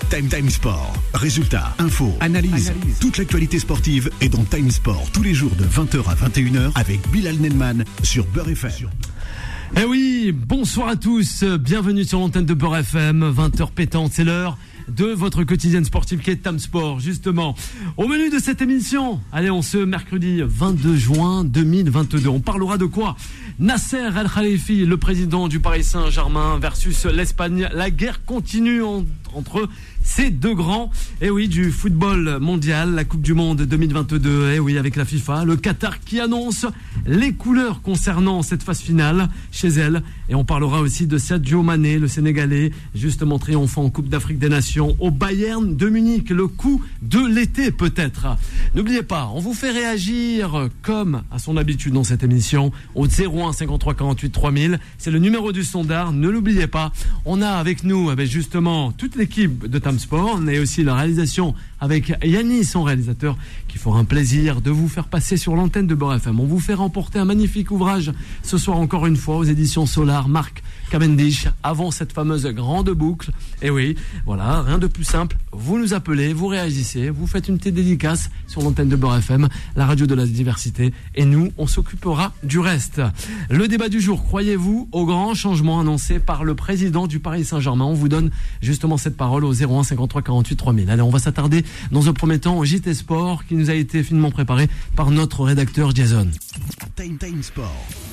Time Sport. Résultats, infos, analyse. Toute l'actualité sportive est dans Time Sport tous les jours de 20h à 21h avec Bilal Nelman sur Beurre FM. Eh oui, bonsoir à tous, bienvenue sur l'antenne de Beurre FM, 20h pétante, c'est l'heure de votre quotidienne sportive qui est Time Sport, justement. Au menu de cette émission, allez, on se mercredi 22 juin 2022, on parlera de quoi ? Nasser El Khelaïfi, le président du Paris Saint-Germain versus l'Espagne, la guerre continue entre ces deux grands, et oui, du football mondial, la Coupe du Monde 2022, et oui, avec la FIFA, le Qatar qui annonce les couleurs concernant cette phase finale chez elle, et on parlera aussi de Sadio Mané, le Sénégalais, justement triomphant en Coupe d'Afrique des Nations au Bayern de Munich, le coup de l'été peut-être. N'oubliez pas, on vous fait réagir comme à son habitude dans cette émission au 01 53 48 3000, c'est le numéro du standard, ne l'oubliez pas. On a avec nous justement toute l'équipe de Time Sport, on a aussi la réalisation avec Yannis, son réalisateur, qui fera un plaisir de vous faire passer sur l'antenne de Beurre FM. On vous fait remporter un magnifique ouvrage ce soir encore une fois aux éditions Solar, Marc Cavendish, avant cette fameuse grande boucle. Et oui, voilà, rien de plus simple, vous nous appelez, vous réagissez, vous faites une petite dédicace sur l'antenne de Beurre FM, la radio de la diversité, et nous, on s'occupera du reste. Le débat du jour, croyez-vous au grand changement annoncé par le président du Paris Saint-Germain? On vous donne justement cette parole au 01 53 48 3000. Allez, on va s'attarder dans un premier temps au JT Sport qui nous a été finement préparé par notre rédacteur Jason. Time Sport.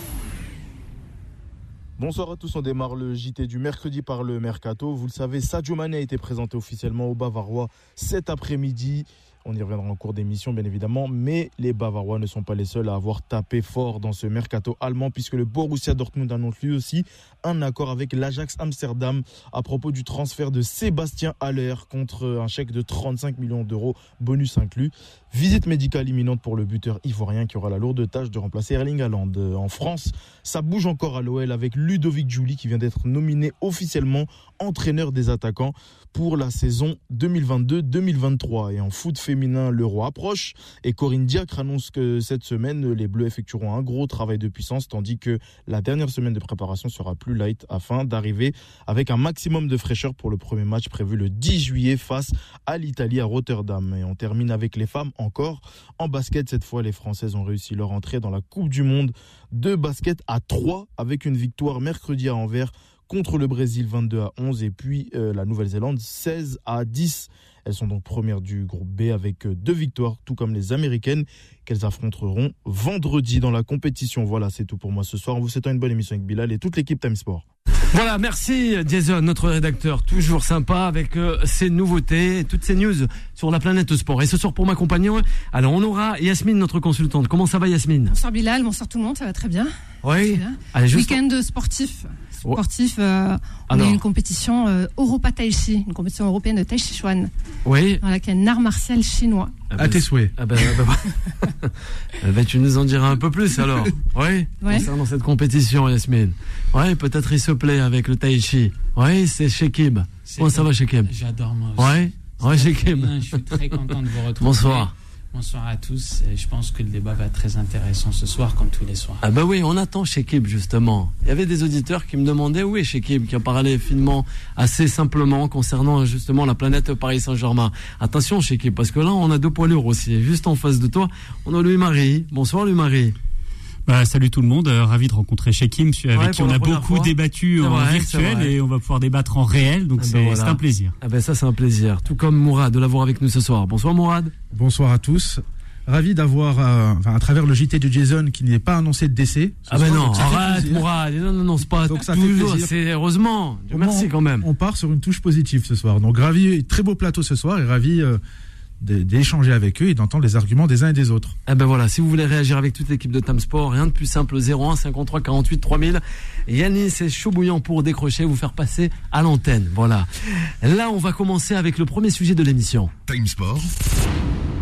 Bonsoir à tous, on démarre le JT du mercredi par le Mercato. Vous le savez, Sadio Mané a été présenté officiellement aux Bavarois cet après-midi. On y reviendra en cours d'émission, bien évidemment. Mais les Bavarois ne sont pas les seuls à avoir tapé fort dans ce mercato allemand, puisque le Borussia Dortmund annonce lui aussi un accord avec l'Ajax Amsterdam à propos du transfert de Sébastien Haller contre un chèque de 35 millions d'euros, bonus inclus. Visite médicale imminente pour le buteur ivoirien qui aura la lourde tâche de remplacer Erling Haaland. En France, ça bouge encore à l'OL avec Ludovic Giuly qui vient d'être nominé officiellement entraîneur des attaquants pour la saison 2022-2023. Et en foot féminin, l'Euro approche et Corinne Diacre annonce que cette semaine, les Bleus effectueront un gros travail de puissance tandis que la dernière semaine de préparation sera plus light afin d'arriver avec un maximum de fraîcheur pour le premier match prévu le 10 juillet face à l'Italie à Rotterdam. Et on termine avec les femmes encore. En basket, cette fois, les Françaises ont réussi leur entrée dans la Coupe du Monde de basket à 3 avec une victoire mercredi à Anvers contre le Brésil 22-11 et puis la Nouvelle-Zélande 16-10. Elles sont donc premières du groupe B avec 2 victoires, tout comme les Américaines qu'elles affronteront vendredi dans la compétition. Voilà, c'est tout pour moi ce soir. On vous souhaite une bonne émission avec Bilal et toute l'équipe Time Sport. Voilà, merci Jason, notre rédacteur, toujours sympa avec ces nouveautés, toutes ces news sur la planète sport. Et ce soir pour m'accompagner, alors on aura Yasmine, notre consultante. Comment ça va Yasmine? Bonsoir Bilal, bonsoir tout le monde, ça va très bien. Oui. Bien. Allez, juste... Week-end sportif. On a une compétition Europa Tai Chi, une compétition européenne de Tai Chi Chuan. Oui. Dans laquelle un art martial chinois. À tes souhaits. Tu nous en diras un peu plus alors. Oui. Ouais. Concernant cette compétition, Yasmine. Oui, peut-être il se plaît avec le Tai Chi. Oui, c'est Shekib. Comment ça va, Shekib? J'adore moi aussi. Oui, Shekib. Je suis très content de vous retrouver. Bonsoir. Bonsoir à tous. Je pense que le débat va être très intéressant ce soir, comme tous les soirs. Ah bah oui, on attend Shekib justement. Il y avait des auditeurs qui me demandaient où est Shekib, qui en parlait finement, assez simplement concernant justement la planète Paris Saint-Germain. Attention Shekib, parce que là on a 2 poids lourds aussi. Juste en face de toi, on a Louis-Marie. Bonsoir Louis-Marie. Salut tout le monde, ravi de rencontrer Shekim, avec qui on a beaucoup débattu en virtuel et on va pouvoir débattre en réel, donc c'est un plaisir. Ça c'est un plaisir, tout comme Mourad de l'avoir avec nous ce soir. Bonsoir Mourad. Bonsoir à tous. Ravi d'avoir, à travers le JT de Jason, qui n'est pas annoncé de décès. Non, arrête Mourad, non, c'est pas donc ça toujours, c'est heureusement, merci quand même. On part sur une touche positive ce soir, donc ravi, très beau plateau ce soir et ravi d'échanger avec eux et d'entendre les arguments des uns et des autres. Voilà, si vous voulez réagir avec toute l'équipe de Time Sport, rien de plus simple, 01 53 48 3000. Yannis est chaud bouillant pour décrocher, vous faire passer à l'antenne. Voilà. Là, on va commencer avec le premier sujet de l'émission. Time Sport.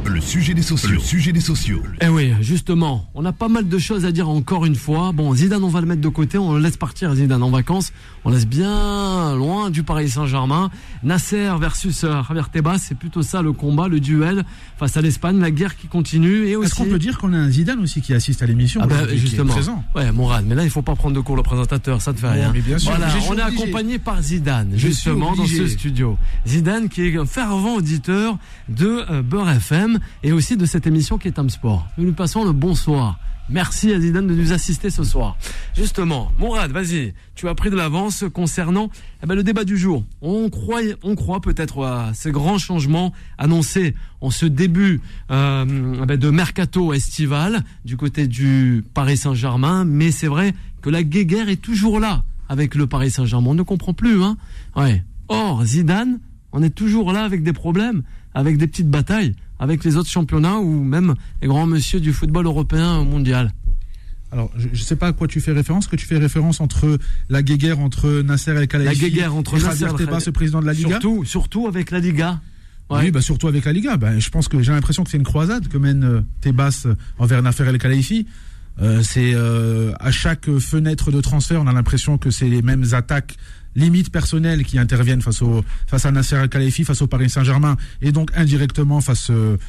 Le sujet des sociaux. Eh oui, justement, on a pas mal de choses à dire encore une fois. Bon, Zidane, on va le mettre de côté, on le laisse partir, Zidane, en vacances. On laisse bien loin du Paris Saint-Germain. Nasser versus Javier Tebas, c'est plutôt ça le combat, le duel face à l'Espagne, la guerre qui continue. Et aussi... Est-ce qu'on peut dire qu'on a un Zidane aussi qui assiste à l'émission justement. Qui est présent. Ouais, Mourad, mais là, il faut pas prendre de cours le présentateur, ça te fait rien. Mais bien sûr, voilà, on est accompagné par Zidane, justement, dans ce studio. Zidane qui est un fervent auditeur de Beurre FM et aussi de cette émission qui est Time Sport. Nous lui passons le bonsoir. Merci à Zidane de nous assister ce soir. Justement, Mourad, vas-y, tu as pris de l'avance concernant le débat du jour. On croit peut-être à ces grands changements annoncés en ce début de mercato estival du côté du Paris Saint-Germain, mais c'est vrai que la guéguerre est toujours là avec le Paris Saint-Germain. On ne comprend plus, hein. Ouais. Or, Zidane, on est toujours là avec des problèmes, avec des petites batailles, avec les autres championnats ou même les grands messieurs du football européen mondial. Alors, je ne sais pas à quoi tu fais référence, que tu fais référence entre la guéguerre entre Nasser El-Khelaifi et Javier Tebas, le président de la Liga. Surtout avec la Liga. Ouais. Oui, surtout avec la Liga. Je pense que j'ai l'impression que c'est une croisade que mène Tebas envers Nasser El-Khelaifi. C'est à chaque fenêtre de transfert, on a l'impression que c'est les mêmes attaques limites personnelles qui interviennent face à Nasser El-Khelaifi, face au Paris Saint-Germain et donc indirectement face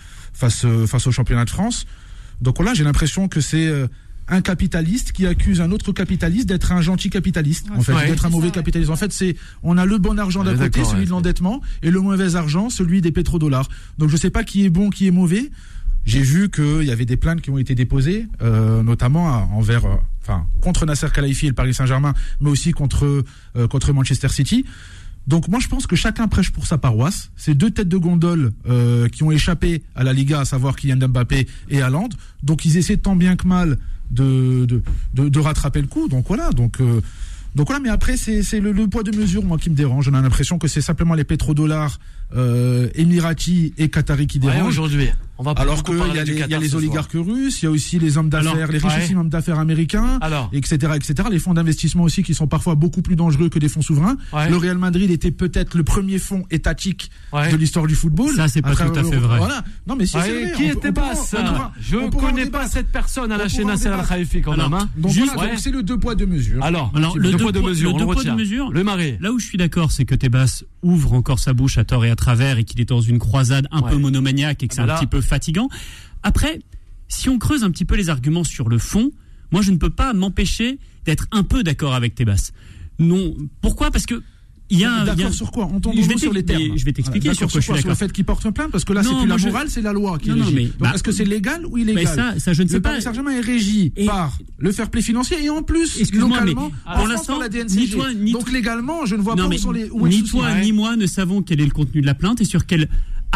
au championnat de France. Donc là, j'ai l'impression que c'est un capitaliste qui accuse un autre capitaliste d'être un gentil capitaliste, en fait, d'être un mauvais capitaliste. En fait, on a le bon argent d'un côté, celui de l'endettement, et le mauvais argent, celui des pétrodollars. Donc je sais pas qui est bon, qui est mauvais. J'ai vu qu'il y avait des plaintes qui ont été déposées, notamment contre Nasser El-Khelaifi et le Paris Saint-Germain, mais aussi contre Manchester City. Donc moi je pense que chacun prêche pour sa paroisse. Ces deux têtes de gondole qui ont échappé à la Liga, à savoir Kylian Mbappé et Haaland. Donc ils essaient tant bien que mal de rattraper le coup. Donc voilà. Donc voilà, mais après c'est le poids de mesure moi qui me dérange. On a l'impression que c'est simplement les pétrodollars émiratis et qataris qui dérangent. Aujourd'hui. Alors qu'il y a les oligarques russes, il y a aussi les hommes d'affaires, les richissimes hommes d'affaires américains, etc., etc. Les fonds d'investissement aussi qui sont parfois beaucoup plus dangereux que des fonds souverains. Ouais. Le Real Madrid était peut-être le premier fonds étatique de l'histoire du football. Ça, c'est pas tout à fait vrai. Voilà. Non, mais si c'est vrai. Qui était pas ça? Je ne connais pas cette personne à la chaîne Nasser El-Khelaifi quand même. Donc c'est le deux poids deux mesures. Alors le deux poids deux mesures. Le Marais. Là où je suis d'accord, c'est que Tebas ouvre encore sa bouche à tort et à travers et qu'il est dans une croisade un peu monomaniaque et que c'est un petit peu fatigant. Après, si on creuse un petit peu les arguments sur le fond, moi je ne peux pas m'empêcher d'être un peu d'accord avec Tebas. Non, pourquoi ? Parce que d'accord sur quoi ? On tombe sur les termes. Je vais t'expliquer sur quoi je suis d'accord. Sur le fait qu'il porte plainte, parce que là c'est plus la morale, c'est la loi qui régit. Donc est-ce que c'est légal ou illégal ? Ça je ne sais pas. Le Paris Saint-Germain est régi par le fair play financier et en plus localement pour l'instant la DNCG. Donc légalement, je ne vois pas où sont les ni toi ni moi ne savons quel est le contenu de la plainte et sur quel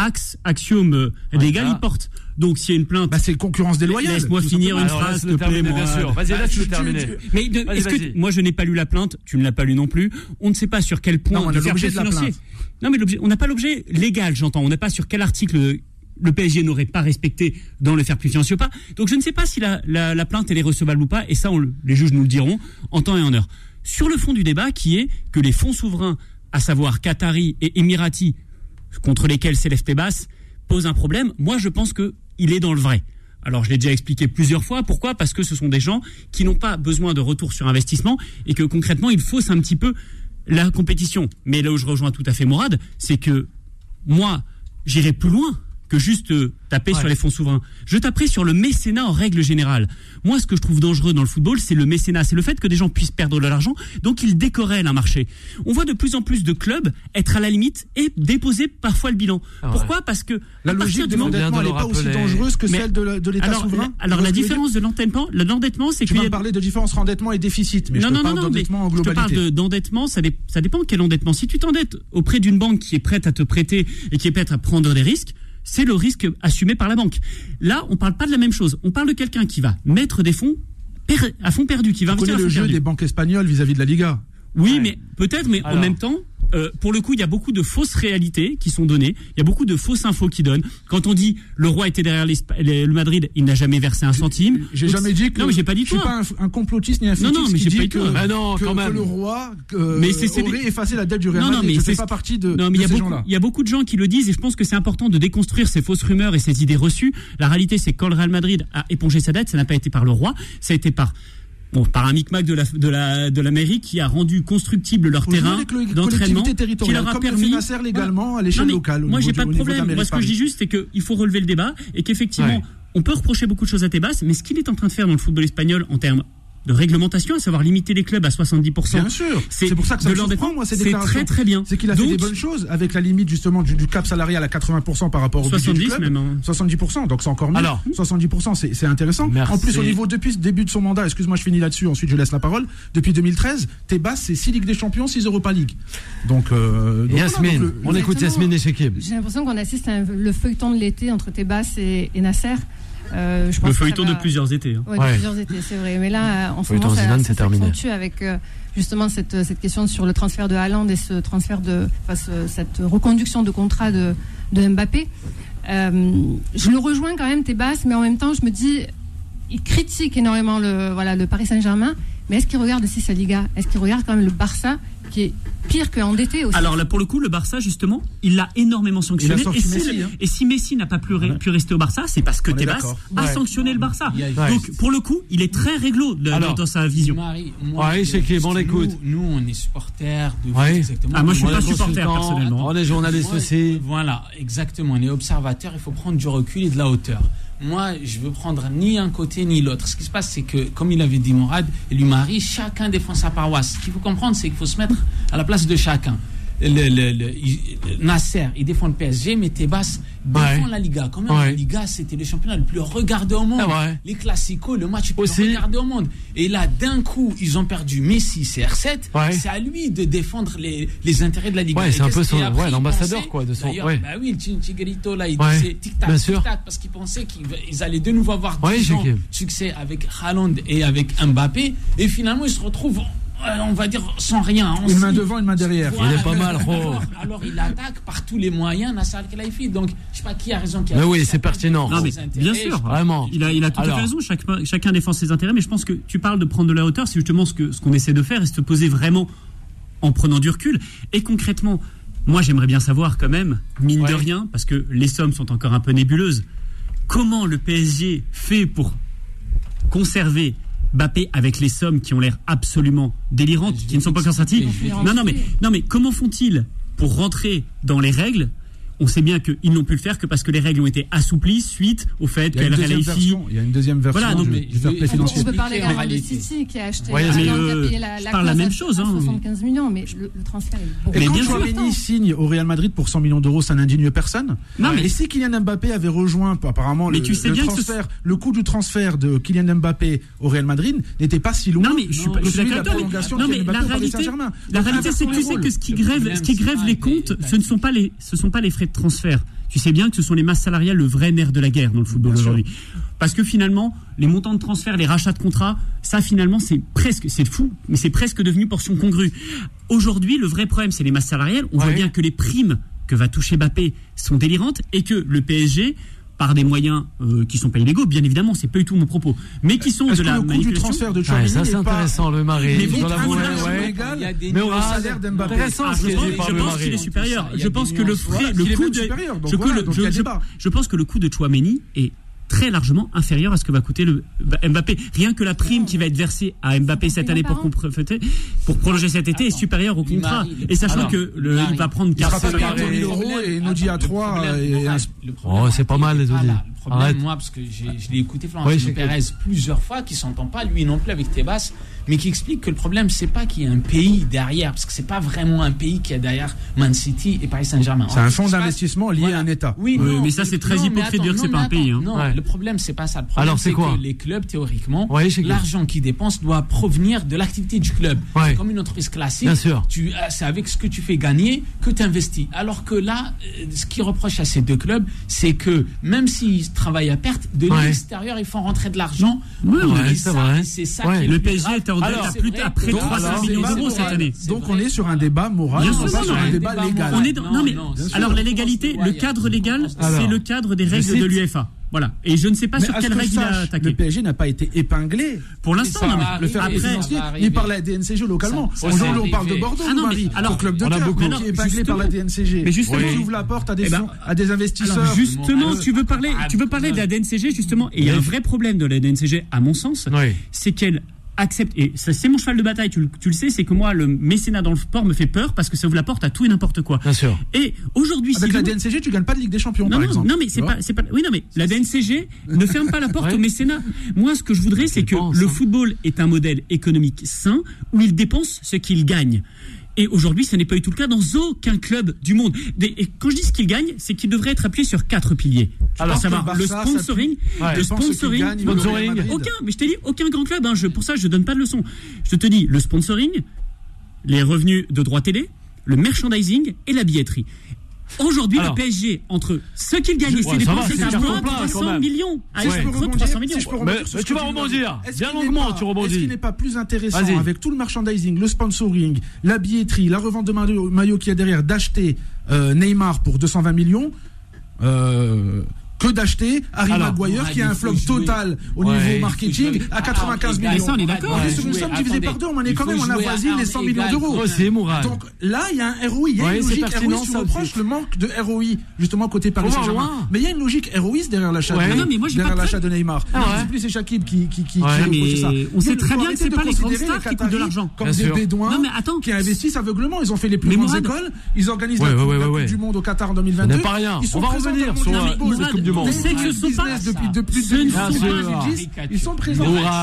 axiome légal il porte. Donc s'il y a une plainte, c'est concurrence déloyale. Laisse-moi finir une phrase, s'il te plaît. Bien sûr. Vas-y, laisse-le terminer. Mais est-ce que moi je n'ai pas lu la plainte, tu ne l'as pas lu non plus. On ne sait pas sur quel point du fair play financier. Non, mais on n'a pas l'objet légal, j'entends. On n'a pas sur quel article le PSG n'aurait pas respecté dans le fair play financier ou pas. Donc je ne sais pas si la plainte elle est recevable ou pas. Et ça, les juges nous le diront en temps et en heure. Sur le fond du débat, qui est que les fonds souverains, à savoir Qataris et Émiratis, contre lesquels s'élève Tebas, pose un problème. Moi, je pense qu'il est dans le vrai. Alors, je l'ai déjà expliqué plusieurs fois. Pourquoi ? Parce que ce sont des gens qui n'ont pas besoin de retour sur investissement et que concrètement, ils faussent un petit peu la compétition. Mais là où je rejoins tout à fait Mourad, c'est que moi, j'irai plus loin que juste taper sur les fonds souverains. Je taperai sur le mécénat en règle générale. Moi, ce que je trouve dangereux dans le football, c'est le mécénat. C'est le fait que des gens puissent perdre de l'argent, donc ils décorrèlent un marché. On voit de plus en plus de clubs être à la limite et déposer parfois le bilan. Pourquoi ? Parce que la logique de l'endettement n'est pas aussi dangereuse que celle de l'État souverain. Alors la différence de l'endettement, c'est que... Tu vas parler de différence entre endettement et déficit, mais je te parle d'endettement en globalité. Je te parle d'endettement, ça dépend quel endettement. Si tu t'endettes auprès d'une banque qui est prête à te prêter et qui est prête à prendre des risques, c'est le risque assumé par la banque. Là, on ne parle pas de la même chose. On parle de quelqu'un qui va mettre des fonds à fonds perdus, qui va investir à fonds perdus. Tu connais le jeu des banques espagnoles vis-à-vis de la Liga. Oui, mais peut-être, mais en même temps, pour le coup, il y a beaucoup de fausses réalités qui sont données. Il y a beaucoup de fausses infos qui donnent. Quand on dit le roi était derrière le Madrid, il n'a jamais versé un centime. J'ai jamais dit que. Non, mais j'ai pas dit je suis pas un complotiste ni un fétichiste. Non, mais j'ai pas dit que le roi aurait effacé la dette du Real Madrid. Je fais pas partie de ces gens-là. Il y a beaucoup de gens qui le disent et je pense que c'est important de déconstruire ces fausses rumeurs et ces idées reçues. La réalité, c'est que quand le Real Madrid a épongé sa dette, ça n'a pas été par le roi, ça a été par un micmac de la mairie qui a rendu constructible leur terrain d'entraînement, qui leur a permis Nasser légalement à l'échelle locale. Moi, j'ai pas de problème. Moi, ce que je dis juste, c'est qu'il faut relever le débat et qu'effectivement, on peut reprocher beaucoup de choses à Tebas, mais ce qu'il est en train de faire dans le football espagnol en termes de réglementation, à savoir limiter les clubs à 70%. Bien sûr. C'est pour ça que ça me surprend, moi, ces déclarations. C'est très très bien. C'est qu'il a fait des bonnes choses avec la limite justement du cap salarial à 80% par rapport au budget du club. Même, hein. 70%, donc c'est encore mieux. Alors, 70%, c'est intéressant. Merci. En plus, au niveau depuis le début de son mandat, excuse-moi, je finis là-dessus, ensuite je laisse la parole. Depuis 2013, Tebas, c'est 6 Ligues des Champions, 6 Europa League. Donc Yasmine, on écoute Yasmine et Shekib. J'ai l'impression qu'on assiste à le feuilleton de l'été entre Tebas et Nasser. Je pense le feuilleton de plusieurs étés. De plusieurs étés, c'est vrai. Mais là, en ce moment, ça s'accentue avec justement cette question sur le transfert de Haaland et ce transfert cette reconduction de contrat de Mbappé. Je le rejoins quand même, Tebas, mais en même temps, je me dis, il critique énormément le Paris Saint-Germain, mais est-ce qu'il regarde aussi sa Liga ? Est-ce qu'il regarde quand même le Barça, qui est pire qu'endetté aussi ? Alors là, pour le coup, le Barça, justement, il l'a énormément sanctionné. Et si Messi n'a pas pu rester au Barça, c'est parce que Tebas a sanctionné le Barça. Donc, pour le coup, il est très très dans sa vision. Nous, on est supporters de exactement. Moi, je suis pas supporter personnellement. On est journalistes aussi. Voilà, exactement. On est observateurs. Il faut prendre du recul et de la hauteur. Moi, je veux prendre ni un côté ni l'autre. Ce qui se passe, c'est que, comme il avait dit Mourad et lui Marie, chacun défend sa paroisse. Ce qu'il faut comprendre, c'est qu'il faut se mettre à la place de chacun. Nasser, il défend le PSG, mais Tebas défend la Liga. Quand même, la Liga, c'était le championnat le plus regardé au monde. Les classicos, le match le plus regardé au monde. Et là, d'un coup, ils ont perdu Messi, CR7. C'est à lui de défendre les intérêts de la Liga. C'est un peu l'ambassadeur, de son. Le Chigarito, là, il disait tic-tac, tic-tac, parce qu'il pensait qu'ils allaient de nouveau avoir du succès avec Haaland et avec Mbappé. Et finalement, ils se retrouvent, on va dire, sans rien. Une main devant, une main derrière. Il est pas mal, Alors il attaque par tous les moyens Nasser Khelaifi. Donc je sais pas qui a raison, qui a mais oui, c'est pertinent. Non, mais bien sûr, vraiment. Il a tout à fait raison. Chacun défend ses intérêts, mais je pense que tu parles de prendre de la hauteur, c'est justement ce qu'on essaie de faire, et se poser vraiment en prenant du recul. Et concrètement, moi j'aimerais bien savoir quand même, mine de rien, parce que les sommes sont encore un peu nébuleuses, comment le PSG fait pour conserver Mbappé avec les sommes qui ont l'air absolument délirantes, qui ne sont pas encore sorties. Non mais comment font-ils pour rentrer dans les règles ? On sait bien qu'ils n'ont pu le faire que parce que les règles ont été assouplies suite au fait qu'El Khelaifi. Il y a une deuxième version du fair play financier. On peut parler également de City qui a acheté. Je parle la même chose. 75 millions, mais le transfert est beaucoup. Et quand Chouameni signe au Real Madrid pour 100 millions d'euros, ça n'indigne personne. Et si Kylian Mbappé avait rejoint, apparemment, le coût du transfert de Kylian Mbappé au Real Madrid n'était pas si loin. Non, mais je suis d'accord. Non, mais la réalité, c'est que tu sais que ce qui grève les comptes, ce ne sont pas les frais de transfert. Tu sais bien que ce sont les masses salariales le vrai nerf de la guerre dans le football aujourd'hui. Parce que finalement, les montants de transfert, les rachats de contrats, ça finalement c'est fou, mais c'est presque devenu portion congrue. Aujourd'hui, le vrai problème, c'est les masses salariales. On voit bien que les primes que va toucher Mbappé sont délirantes et que le PSG, par des moyens qui sont pas illégaux, bien évidemment, c'est pas du tout mon propos, mais qui sont de la manipulation. Le coût du transfert de Chouameni ça c'est intéressant, le Marais. Mais au salaire d'Mbappé. Je pense qu'il est supérieur. Je pense que je pense que le coût de Chouameni est très largement inférieur à ce que va coûter le Mbappé. Rien que la prime qui va être versée à Mbappé cette année pour prolonger cet été est supérieure au contrat. Et sachant que il va prendre 40 000 euros et une Audi A3. C'est pas mal les Audi. Le problème, moi, parce que je l'ai écouté Florentino Pérez plusieurs fois, qui s'entend pas lui non plus avec Tebas, mais qui explique que le problème c'est pas qu'il y a un pays derrière, parce que c'est pas vraiment un pays qui est derrière Man City et Paris Saint-Germain. C'est un fonds d'investissement lié à un État. Oui, mais ça c'est très hypocrite de dire que c'est pas un pays. Non, le problème c'est pas ça. Le problème c'est que les clubs, théoriquement, l'argent qu'ils dépensent doit provenir de l'activité du club. Comme une entreprise classique, c'est avec ce que tu fais gagner que tu investis. Alors que là, ce qui reproche à ces deux clubs, c'est que même s'ils travaillent à perte, de l'extérieur ils font rentrer de l'argent. C'est ça. Le PSG était leur dette à près de 300 millions d'euros cette année. Donc on est sur un débat moral, pas sur un débat légal. Alors la légalité, le cadre légal, c'est le cadre des règles de l'UEFA. Voilà. Et je ne sais pas sur quelle règle il a attaqué. Le PSG n'a pas été épinglé. Pour l'instant, le fait financier, il parle à la DNCG localement. Aujourd'hui, on parle de Bordeaux, Marie, au club de cœur, qui est épinglé par la DNCG. Mais justement, il ouvre la porte à des investisseurs. Alors justement, tu veux parler de la DNCG, justement. Et il y a un vrai problème de la DNCG, à mon sens, c'est qu'elle accepte, et c'est mon cheval de bataille, tu le sais, c'est que moi, le mécénat dans le sport me fait peur parce que ça ouvre la porte à tout et n'importe quoi. Bien sûr. Et aujourd'hui, avec la DNCG, tu gagnes pas de Ligue des Champions, par exemple. Non, mais c'est pas, oui, non, mais la DNCG ne ferme pas la porte au mécénat. Moi, ce que je voudrais, c'est que le football est un modèle économique sain où il dépense ce qu'il gagne. Et aujourd'hui, ce n'est pas du tout le cas dans aucun club du monde. Et quand je dis ce qu'il gagne, c'est qu'il devrait être appuyé sur 4 piliers. Alors, ça va, le sponsoring, mais je t'ai dit, aucun grand club, pour ça, je donne pas de leçons. Je te dis, le sponsoring, les revenus de droits télé, le merchandising et la billetterie. Aujourd'hui, le PSG, entre ce qu'il gagne et ses dépenses, c'est à moins de 300 millions. Mais tu vas rebondir. Bien longuement, tu rebondis. Est-ce qu'il n'est pas plus intéressant, avec tout le merchandising, le sponsoring, la billetterie, la revente de maillots qu'il y a derrière, d'acheter Neymar pour 220 millions que d'acheter Harry Maguire qui a un flop total au niveau marketing à 95 millions. Ça, on est d'accord. On est sur une somme divisée par deux, on est quand même en avoisine les 100 millions d'euros. Donc là, il y a un ROI, il y a une logique ROI. Tu reproches le manque de ROI justement côté Paris Saint-Germain. Mais il y a une logique ROI derrière l'achat de Neymar. C'est plus c'est Shakib qui reproche ça. On sait très bien que c'est pas les grandes stars qui coûtent de l'argent. Comme des Bédouins qui investissent aveuglement. Ils ont fait les plus grandes écoles. Ils organisent la Coupe du Monde au Qatar en 2022. On va revenir sur cette Coupe du Monde. C'est que ce sont pas depuis 2010, ils sont présents.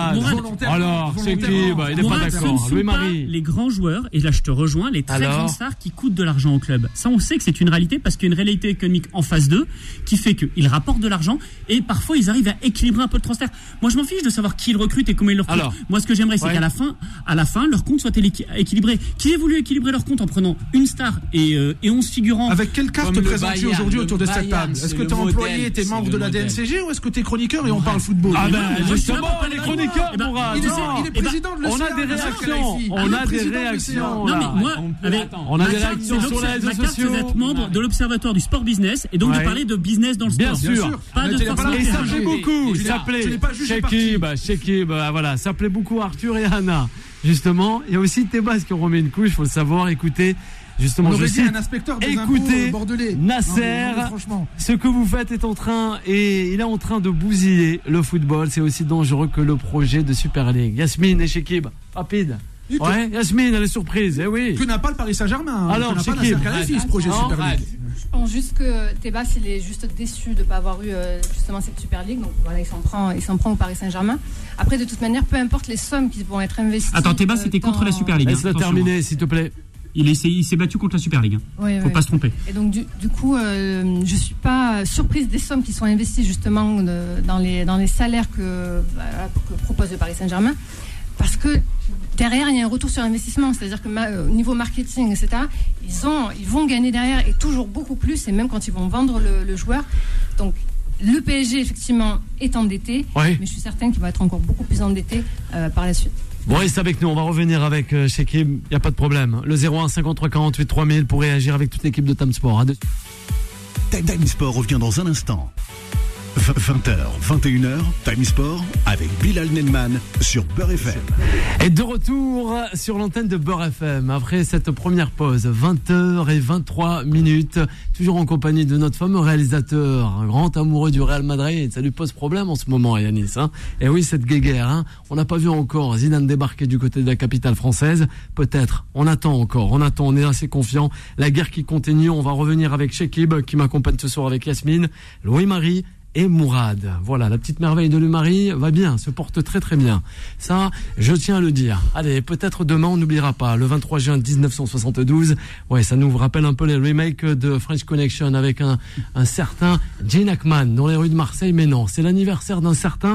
Alors, c'est qui il n'est pas d'accord. Louis-Marie, les grands joueurs, et là je te rejoins, les très grands stars qui coûtent de l'argent au club. Ça, on sait que c'est une réalité parce qu'il y a une réalité économique en phase 2 qui fait qu'ils rapportent de l'argent et parfois ils arrivent à équilibrer un peu le transfert. Moi, je m'en fiche de savoir qui ils recrutent et comment ils le recrutent. Moi, ce que j'aimerais, c'est qu'à la fin, leur compte soit équilibré. Qui a voulu équilibrer leur compte en prenant une star et 11 figurants? Avec quelle carte présentes-tu aujourd'hui autour de cette table? Est-ce que tu es employé, tu es membre de la DNCG ou est-ce que tu es chroniqueur et on parle football? Justement, les chroniqueurs, il est président de l'OCA. On a des réactions. On a des réactions. Non, mais moi, on a des réactions sur les réseaux sociaux. Vous êtes membre de l'Observatoire du sport business et donc de parler de business dans le sport. Bien sûr. Pas de sport. Et ça plaît beaucoup. Ça plaît. Shakib, voilà. Ça plaît beaucoup Arthur et Anna. Justement, il y a aussi Tebas qui remet une couche, il faut le savoir. Écoutez. Justement, je cite, un inspecteur des écoutez, bordelais. Nasser, ce que vous faites il est en train de bousiller le football. C'est aussi dangereux que le projet de Super League. Yasmine et Shakib, rapide. Ouais, Yasmine, elle est surprise. Eh oui. Que n'a pas le Paris Saint-Germain. Alors, Shakib, ce projet Super League. Je pense juste que Tebas, il est juste déçu de ne pas avoir eu justement cette Super League. Donc voilà, il s'en prend au Paris Saint-Germain. Après, de toute manière, peu importe les sommes qui vont être investies. Attends, Tebas, c'était contre la Super League. Laisse-le terminer, s'il te plaît. Il s'est battu contre la Super League. Faut pas se tromper. Et donc du coup, je suis pas surprise des sommes qui sont investies justement dans les salaires que propose le Paris Saint-Germain, parce que derrière il y a un retour sur investissement, c'est-à-dire que au niveau marketing, etc. Ils vont gagner derrière et toujours beaucoup plus, et même quand ils vont vendre le joueur. Donc le PSG effectivement est endetté, mais je suis certaine qu'il va être encore beaucoup plus endetté par la suite. Bon, reste avec nous, on va revenir avec Shakib, il n'y a pas de problème. Le 01 53 48 3000 pour réagir avec toute l'équipe de Time Sport. Time Sport revient dans un instant. 20h, 21h, Time Sport avec Bilal Nenman sur Beurre FM. Et de retour sur l'antenne de Beurre FM après cette première pause, 20h23, toujours en compagnie de notre fameux réalisateur, un grand amoureux du Real Madrid. Ça lui pose problème en ce moment, Yanis. Et oui, cette guéguerre, on n'a pas vu encore Zidane débarquer du côté de la capitale française. Peut-être, on attend encore, on est assez confiant. La guerre qui continue, on va revenir avec Shakib qui m'accompagne ce soir avec Yasmine, Louis-Marie et Mourad. Voilà, la petite merveille de Louis-Marie va bien, se porte très très bien. Ça, je tiens à le dire. Allez, peut-être demain, on n'oubliera pas, le 23 juin 1972. Ouais, ça nous rappelle un peu les remakes de French Connection avec un certain Gene Hackman dans les rues de Marseille. Mais non, c'est l'anniversaire d'un certain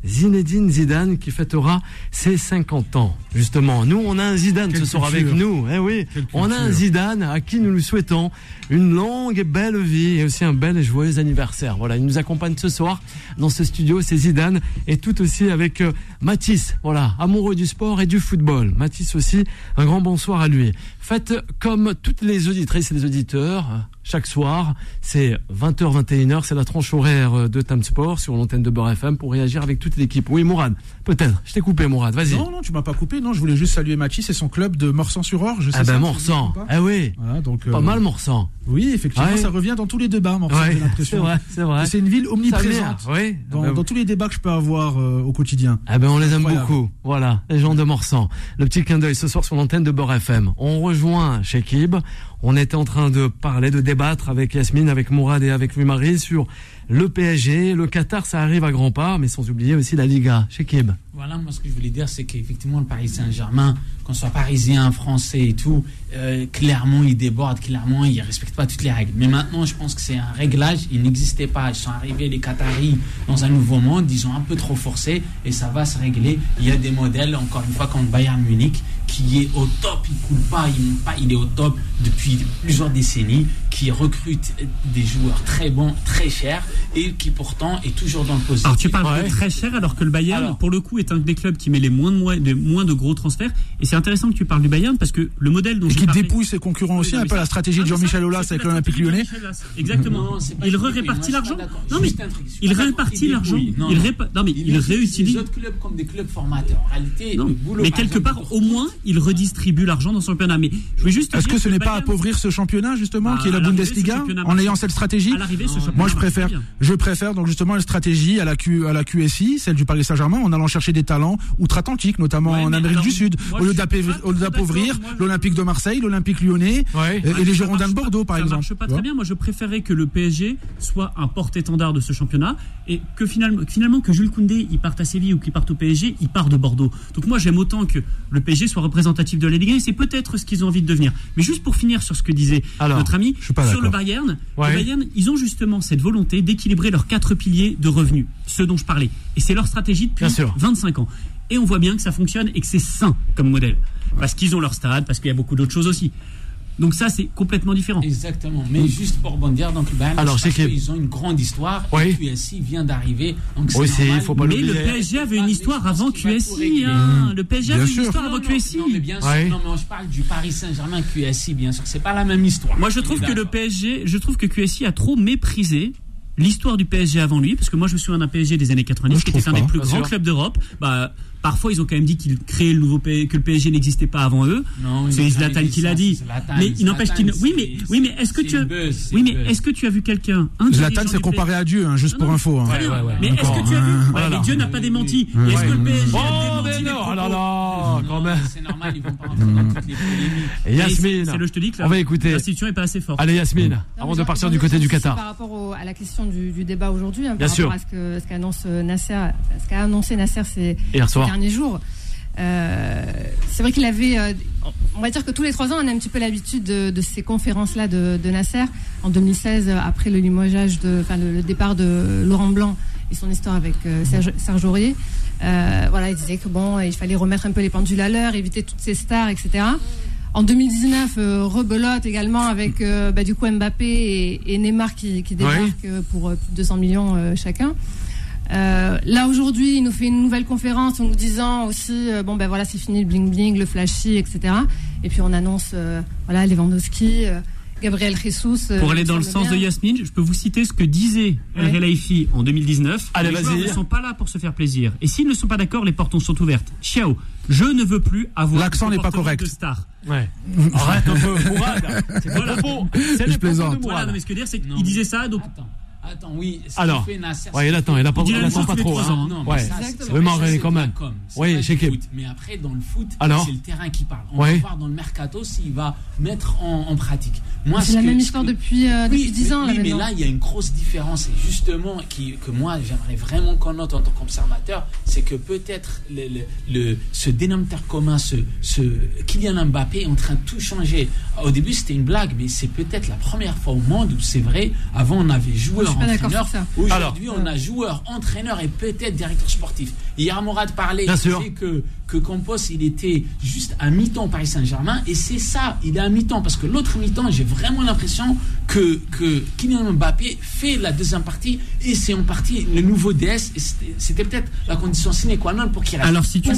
Zinedine Zidane qui fêtera ses 50 ans. Justement, nous, on a un Zidane ce soir avec nous. Eh oui, on a un Zidane à qui nous lui souhaitons une longue et belle vie et aussi un bel et joyeux anniversaire. Voilà, il nous accompagne ce soir dans ce studio, c'est Zidane, et tout aussi avec Mathis, voilà, amoureux du sport et du football. Mathis aussi, un grand bonsoir à lui. Faites comme toutes les auditrices et les auditeurs, chaque soir, c'est 20h, 21h, c'est la tranche horaire de Time Sport sur l'antenne de Beurre FM pour réagir avec toute l'équipe. Oui, Mourad, peut-être. Je t'ai coupé, Mourad, vas-y. Non, tu m'as pas coupé. Non, je voulais juste saluer Mathis et son club de Morsan-sur-Orge. Morsan. Ah oui. Voilà, donc, pas mal, Morsan. Oui, effectivement, ça revient dans tous les débats, Morsan, j'ai l'impression. C'est vrai. C'est une ville omniprésente. Oui. Dans tous les débats que je peux avoir au quotidien. On les aime beaucoup. Voilà, les gens de Morsan. Le petit clin d'œil ce soir sur l'antenne de Beurre FM. On rejoint Chekib. On était en train de parler, de débattre avec Yasmine, avec Mourad et avec Louis-Marie sur le PSG. Le Qatar, ça arrive à grands pas, mais sans oublier aussi la Liga. Chekib. Voilà, moi ce que je voulais dire, c'est qu'effectivement le Paris Saint-Germain, qu'on soit parisien, français et tout, clairement il déborde, clairement il ne respecte pas toutes les règles. Mais maintenant je pense que c'est un réglage, il n'existait pas. Ils sont arrivés les Qataris dans un nouveau monde, ils ont un peu trop forcé et ça va se régler. Il y a des modèles, encore une fois, comme Bayern Munich, qui est au top, il ne coule pas, il monte pas, il est au top depuis plusieurs décennies, qui recrute des joueurs très bons, très chers et qui pourtant est toujours dans le positif. Alors tu parles de très cher alors que le Bayern, pour le coup, est un des clubs qui met les moins de gros transferts. Et c'est intéressant que tu parles du Bayern parce que le modèle dont qui dépouille ses concurrents aussi, un peu la stratégie de Jean-Michel Aulas avec l'Olympique Lyonnais. Exactement. Il répartit l'argent. Non mais il répartit l'argent. Il réutilise les autres clubs comme des clubs formateurs. En réalité, mais quelque part au moins il redistribue l'argent dans son championnat. Mais je veux juste est-ce que ce n'est pas appauvrir ce championnat justement qui est la Bundesliga en ayant cette stratégie? Moi je préfère donc justement une stratégie à la QSI, celle du Paris Saint-Germain, en allant chercher des talents outre-Atlantique, notamment en Amérique du Sud, au lieu d'appauvrir l'Olympique de Marseille, l'Olympique Lyonnais et les Girondins de Bordeaux par exemple. Ça marche pas très bien. Moi je préférais que le PSG soit un porte-étendard de ce championnat et que finalement que Jules Koundé il parte à Séville ou qu'il parte au PSG, il part de Bordeaux. Donc moi j'aime autant que le PSG soit représentatif de la Ligue 1 et c'est peut-être ce qu'ils ont envie de devenir. Mais juste pour finir sur ce que disait notre ami sur le Bayern, ils ont justement cette volonté d'équilibrer leurs 4 piliers de revenus, ce dont je parlais. Et c'est leur stratégie depuis 25 ans. Et on voit bien que ça fonctionne et que c'est sain comme modèle. Parce qu'ils ont leur stade, parce qu'il y a beaucoup d'autres choses aussi. Donc ça, c'est complètement différent. Exactement. Mais juste pour rebondir, donc le Bayern, ils ont une grande histoire. Et QSI vient d'arriver. Donc c'est normal. Faut pas l'oublier. Mais le PSG avait une histoire avant QSI. Le PSG avait une histoire avant QSI. Non, mais bien sûr. Non, mais je parle du Paris Saint-Germain QSI, bien sûr. C'est pas la même histoire. Moi, je trouve que QSI a trop méprisé l'histoire du PSG avant lui, parce que moi je me souviens d'un PSG des années 90 qui était un des plus grands clubs d'Europe. Parfois ils ont quand même dit qu'ils créaient que le PSG n'existait pas avant eux. Non, c'est Zlatan qui l'a dit. Mais il n'empêche qu'il mais est-ce que tu as vu quelqu'un Zlatan s'est comparé à Dieu juste pour info. Mais est-ce que tu as vu mais Dieu n'a pas démenti. Est-ce que le PSG a démenti quand même. C'est normal, ils vont pas rentrer dans toutes les polémiques. Yasmine, je te dis que on va écouter. L'institution est pas assez forte. Allez Yasmine, avant de partir du côté du Qatar. Par rapport à la question du débat aujourd'hui, par rapport à ce qu'a annoncé Nasser ces derniers jours. C'est vrai qu'il avait, on va dire que tous les 3 ans, on a un petit peu l'habitude de ces conférences-là de Nasser. En 2016, après le limogeage, le départ de Laurent Blanc et son histoire avec Serge Aurier, il disait que il fallait remettre un peu les pendules à l'heure, éviter toutes ces stars, etc. En 2019, rebelote également avec du coup Mbappé et Neymar qui débarquent pour plus de 200 millions chacun. Là aujourd'hui, il nous fait une nouvelle conférence en nous disant aussi c'est fini le bling bling, le flashy, etc. Et puis on annonce Lewandowski, Gabriel Jesus. Pour aller dans le sens de Yasmine, je peux vous citer ce que disait El Khelaifi en 2019. Allez, les joueurs ne sont pas là pour se faire plaisir. Et s'ils ne sont pas d'accord, les portes sont ouvertes. Ciao. Je ne veux plus avoir l'accent n'est pas correct. De star. Arrête un peu, Mourad. C'est je plaisante. Voilà, mais ce que je veux dire, c'est qu'il disait ça, donc. Attends, oui. Alors, il attend pas trop. Oui, mais quand même. Oui, chez Kip. Mais après, dans le foot, c'est le terrain qui parle. On va voir dans le mercato s'il va mettre en pratique. C'est la même histoire depuis 10 ans. Oui, mais là, il y a une grosse différence. Et justement, que moi, j'aimerais vraiment qu'on note en tant qu'observateur, c'est que peut-être ce dénominateur commun, ce Kylian Mbappé est en train de tout changer. Au début, c'était une blague, mais c'est peut-être la première fois au monde où c'est vrai. Avant, on avait joué entraîneur. Aujourd'hui, on a joueur, entraîneur et peut-être directeur sportif. Hier, Morad parlait, il disait que Campos, il était juste à mi-temps au Paris Saint-Germain, et c'est ça, il est à mi-temps, parce que l'autre mi-temps, j'ai vraiment l'impression que Kylian Mbappé fait la deuxième partie, et c'est en partie le nouveau DS, et c'était peut-être la condition sine qua non pour qu'il reste. Alors, si tu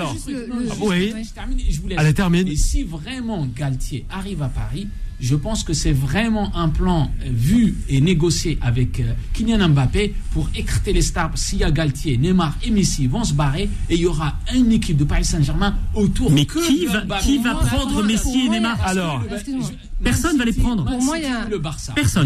oui. Je termine et je vous laisse. Allez, termine. Et si vraiment Galtier arrive à Paris, je pense que c'est vraiment un plan vu et négocié avec Kylian Mbappé pour écarter les stars. S'il y a Galtier, Neymar et Messi vont se barrer, et il y y aura une équipe de Paris Saint-Germain autour. Mais qui va prendre Messi et Neymar? Alors, personne va les prendre. Pour moi, il y a le Barça. Personne.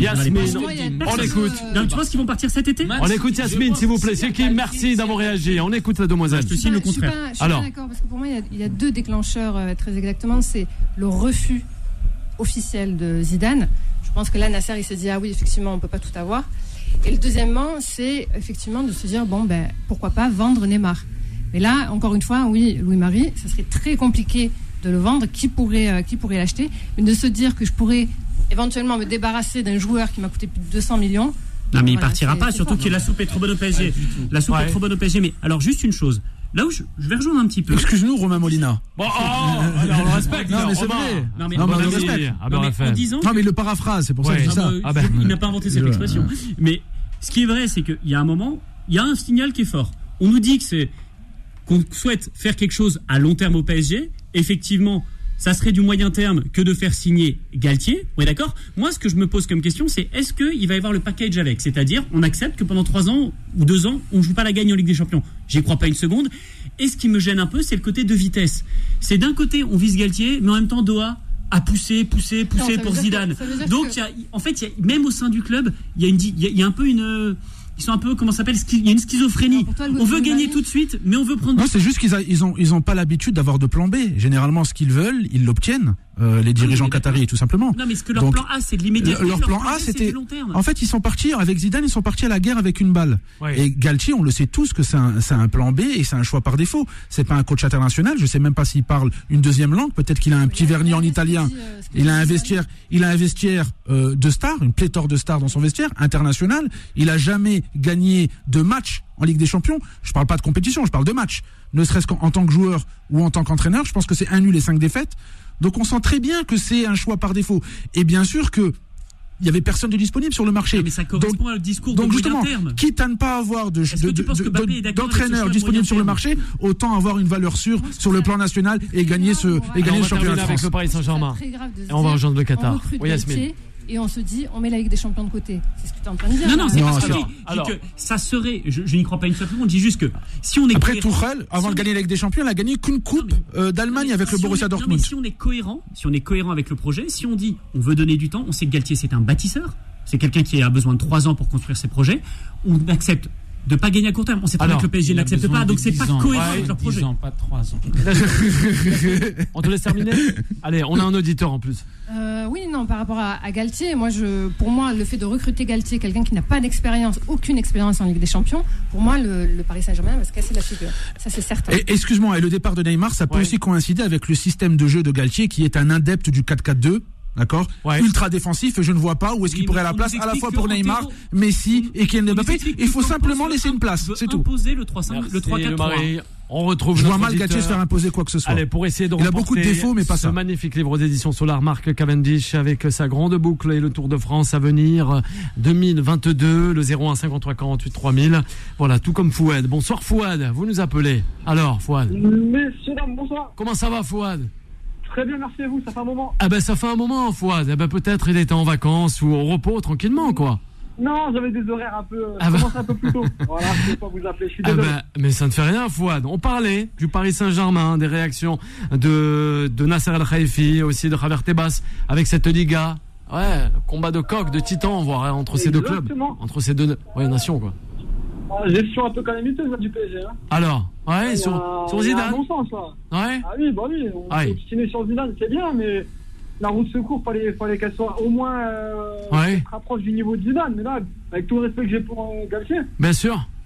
On écoute. Tu penses qu'ils vont partir cet été? On écoute Yasmine, s'il vous plaît. C'est qui? Merci d'avoir réagi. On écoute la demoiselle. Je te signe le contraire. Je suis pas d'accord, parce que pour moi, il y a deux déclencheurs très exactement. C'est le refus officiel de Zidane. Je pense que là, Nasser, il s'est dit, ah oui, effectivement, on ne peut pas tout avoir. Et le deuxièmement, c'est effectivement de se dire, bon, ben, pourquoi pas vendre Neymar. Mais là, encore une fois, oui, Louis-Marie, ça serait très compliqué de le vendre. Qui pourrait l'acheter? Mais de se dire que je pourrais éventuellement me débarrasser d'un joueur qui m'a coûté plus de 200 millions. Non, mais il partira pas, surtout que la soupe est trop bonne au PSG. La soupe est trop bonne au PSG. Mais alors, juste une chose. Là où je vais rejoindre un petit peu. Excuse-nous, Romain Molina. Bon, alors on le respecte. Non, mais c'est vrai. Non, mais on le respecte. En disant. Non, mais il le paraphrase, c'est pour ça que je dis ça. Il n'a pas inventé cette expression. Mais ce qui est vrai, c'est qu'il y a un moment, il y a un signal qui est fort. On nous dit qu'on souhaite faire quelque chose à long terme au PSG. Effectivement, ça serait du moyen terme que de faire signer Galtier. Oui, d'accord. Moi, ce que je me pose comme question, c'est est-ce qu'il va y avoir le package avec? C'est-à-dire, on accepte que pendant 3 ans ou 2 ans, on ne joue pas la gagne en Ligue des Champions. J'y crois pas une seconde. Et ce qui me gêne un peu, c'est le côté de vitesse. C'est d'un côté, on vise Galtier, mais en même temps, Doha a poussé pour Zidane. Donc, même au sein du club, il y a un peu une... Ils sont un peu, comment ça s'appelle, il y a une schizophrénie. On veut gagner tout de suite, mais on veut prendre... Non, c'est juste qu'ils ont pas l'habitude d'avoir de plan B. Généralement, ce qu'ils veulent, ils l'obtiennent. Les dirigeants qataris, tout simplement. Non, mais ce que leur plan A, c'est de l'immédiat. Leur plan A, c'était... En fait, ils sont partis, avec Zidane, ils sont partis à la guerre avec une balle. Ouais. Et Galtier, on le sait tous que c'est un plan B et c'est un choix par défaut. C'est pas un coach international. Je sais même pas s'il parle une deuxième langue. Peut-être qu'il a un petit vernis en italien. Il a un vestiaire de stars, une pléthore de stars dans son vestiaire international. Il a jamais gagné de match en Ligue des Champions. Je parle pas de compétition, je parle de match. Ne serait-ce qu'en tant que joueur ou en tant qu'entraîneur, je pense que c'est 1 nul et 5 défaites. Donc on sent très bien que c'est un choix par défaut. Et bien sûr que il y avait personne de disponible sur le marché. Mais ça correspond à le discours de moyen terme. Quitte à ne pas avoir d'entraîneur disponible sur le marché, autant avoir une valeur sûre sur le plan national et gagner le championnat de France. Avec le Paris Saint-Germain. Et on va rejoindre le Qatar. Oui, Yasmine. Et on se dit, on met la Ligue des Champions de côté. C'est ce que tu es en train de dire. Non, c'est pas ce que je dis. Que ça serait, je n'y crois pas une seule seconde, je dis juste que si on est après Tuchel, avant de gagner la Ligue des Champions, il a gagné qu'une coupe d'Allemagne avec le Borussia Dortmund. Non, mais si on est cohérent avec le projet, si on dit, on veut donner du temps, on sait que Galtier c'est un bâtisseur, c'est quelqu'un qui a besoin de 3 ans pour construire ses projets, on accepte de pas gagner à court terme. On sait très bien que le PSG n'accepte pas, donc c'est pas cohérent avec leur projet. 10 ans, pas 3 ans. On te laisse terminer. Allez, on a un auditeur en plus. Oui, non, par rapport à Galtier, pour moi, le fait de recruter Galtier, quelqu'un qui n'a pas d'expérience, aucune expérience en Ligue des Champions, pour moi, le Paris Saint-Germain va se casser la figure. Ça, c'est certain. Excuse-moi, et le départ de Neymar, ça peut aussi coïncider avec le système de jeu de Galtier, qui est un adepte du 4-4-2. D'accord, ultra défensif, je ne vois pas où est-ce qu'il pourrait la place à la fois pour Neymar, Messi et Kylian Mbappé. Il faut simplement laisser une place, c'est tout. Imposer le 3-4-3. On retrouve. Je vois mal Galtier se faire imposer quoi que ce soit. Allez, pour essayer de il a beaucoup de défauts, mais pas ça. Ce magnifique livre d'édition Solar, Marc Cavendish, avec sa grande boucle et le Tour de France à venir 2022, le 01 53 48 3000. Voilà, tout comme Fouad. Bonsoir Fouad, vous nous appelez. Alors Fouad. Messieurs, dames, bonsoir. Comment ça va Fouad? Très bien, merci à vous, ça fait un moment. Ah ben ça fait un moment Fouad, peut-être il était en vacances ou au repos tranquillement quoi. Non, j'avais des horaires un peu, commence un peu plus tôt. Voilà, je ne vais pas vous appeler, je suis désolé. Mais ça ne fait rien Fouad, on parlait du Paris Saint-Germain, des réactions de Nasser El Khelaifi, aussi de Javier Tebas, avec cette Liga. Ouais, combat de coq, de titan, voire entre ces deux clubs, entre ces deux nations quoi. Gestion un peu calamiteuse du PSG. Hein. Alors, sur Zidane. Bon sens, là. Ouais. Ah oui, on s'est obstiné sur Zidane, c'est bien, mais la roue de secours, fallait qu'elle soit au moins se rapproche du niveau de Zidane. Mais là, avec tout le respect que j'ai pour Galtier. Bien sûr.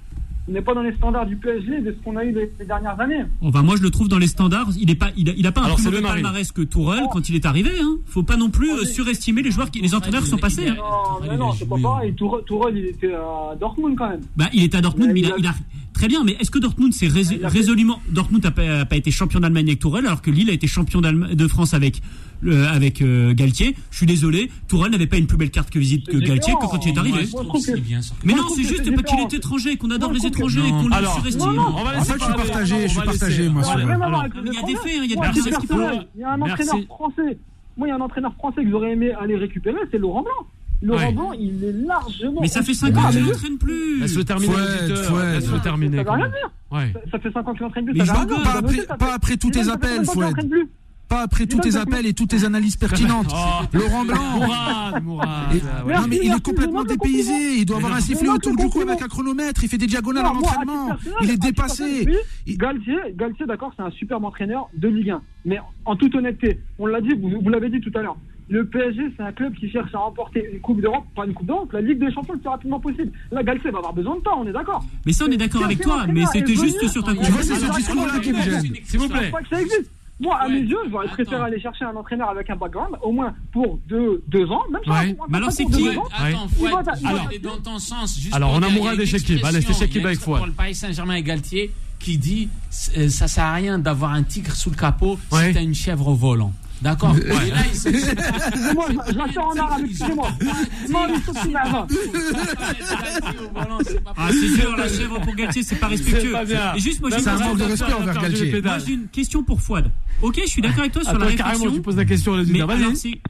il n'est pas dans les standards du PSG de ce qu'on a eu les dernières années. Enfin, moi je le trouve dans les standards. Il a pas un plus mauvais palmarès que Tourelle quand il est arrivé. Faut pas non plus surestimer les joueurs, les entraîneurs qui sont passés. Non, c'est pas pareil. Tourelle, il était à Dortmund quand même. Il était à Dortmund, mais il a très bien. Mais est-ce que Dortmund c'est résolument Dortmund n'a pas été champion d'Allemagne avec Tourelle, alors que Lille a été champion de France avec Galtier? Je suis désolé, Tourelle n'avait pas une plus belle carte que visite que Galtier quand il est arrivé. Mais non, c'est juste parce qu'il est étranger, qu'on adore les étrangers et qu'on le surestime. En fait, je suis partagé, moi. Il y a des faits, il y a des choses qu'il faut. Il y a un entraîneur français. Moi, il y a un entraîneur français que j'aurais aimé aller récupérer, c'est Laurent Blanc. Laurent Blanc, il est largement. Mais ça fait 5 ans qu'il n'entraîne plus. Laisse-le terminer. Laisse-le terminer. Ça veut rien dire. Ça fait 5 ans qu'il n'entraîne plus. Pas après tous tes appels, Fouad. Pas après tous tes appels et toutes tes analyses pertinentes. Laurent Blanc. Mourad. Non, mais il est complètement dépaysé. Il doit avoir un sifflet autour du cou avec un chronomètre. Il fait des diagonales en entraînement. Il est dépassé. Galtier, d'accord, c'est un superbe entraîneur de Ligue 1. Mais en toute honnêteté, on l'a dit, vous l'avez dit tout à l'heure. Le PSG, c'est un club qui cherche à remporter une Coupe d'Europe, pas une Coupe d'Europe, la Ligue des Champions le plus rapidement possible. Là, Galtier va avoir besoin de temps, on est d'accord. Mais ça, on est d'accord avec toi, mais c'était juste sur ta Tu vois, c'est ce discours-là qui me gêne. S'il vous plaît. Pas que ça existe. Moi, à mes yeux, j'aurais préféré aller chercher un entraîneur avec un background, au moins pour 2 ans, même ça. Mais alors, c'est qui? Attends, Fouad, dans ton sens, juste. Alors, on a Mourad et Chekib. Allez, c'est Chekib avec Fouad. Pour le Paris Saint-Germain et Galtier, qui dit ça sert à rien d'avoir un tigre sous le capot si t'as une chèvre au volant. D'accord. Et là, excusez-moi, je la sors en arabe, excusez-moi. Non, il faut qu'il m'avance. C'est dur, la chèvre pour Galtier, c'est pas respectueux. Et juste, moi, c'est un manque de respect envers Galtier. Moi, j'ai une question pour Fouad. Ok, je suis d'accord avec toi sur la réflexion. Carrément, tu poses la question. Mais alors, c'est